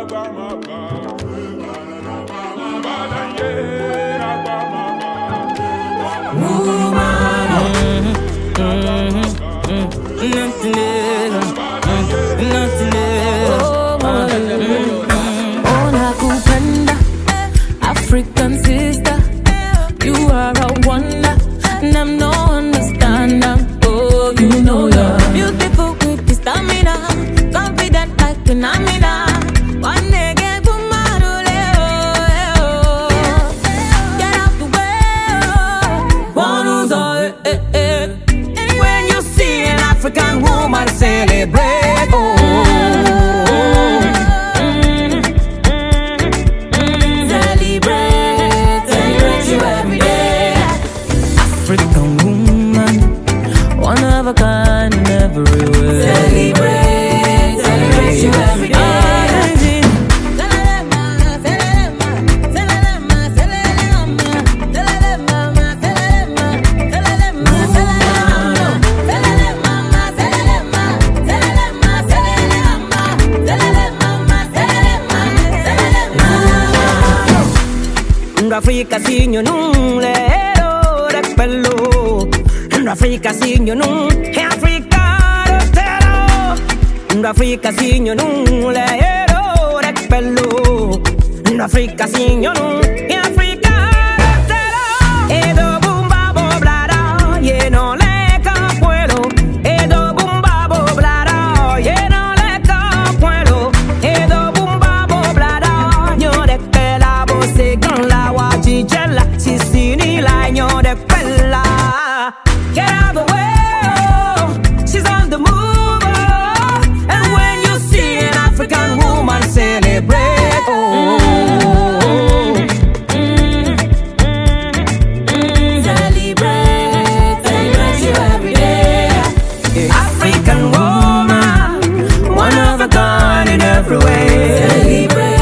African sister, you are a wonder, and I'm no understander. Oh, you know you're beautiful with the stamina, confident like an Amina. One day get to get out the way. One who's all, and when you see an African woman celebrate, oh. African woman, one of a kind in every way. Celebrate, celebrate you every day. Africa sinyo nung lero de pelo, Africa sinyo nung Africa rotero, Africa sinyo nung lero de pelo, Africa sinyo nung Africa rotero. Edo bumba boblada, ye no le capuelo. Edo bumba boblada, ye no le capuelo. Edo bumba boblada, yo de pela bose con la guachijela, sisini la yo de pela. Get out the way, oh, she's on the move, oh. And when you see an African woman celebrate, oh. Celebrate, celebrate you every day. African woman, one of a kind in every way. Celebrate.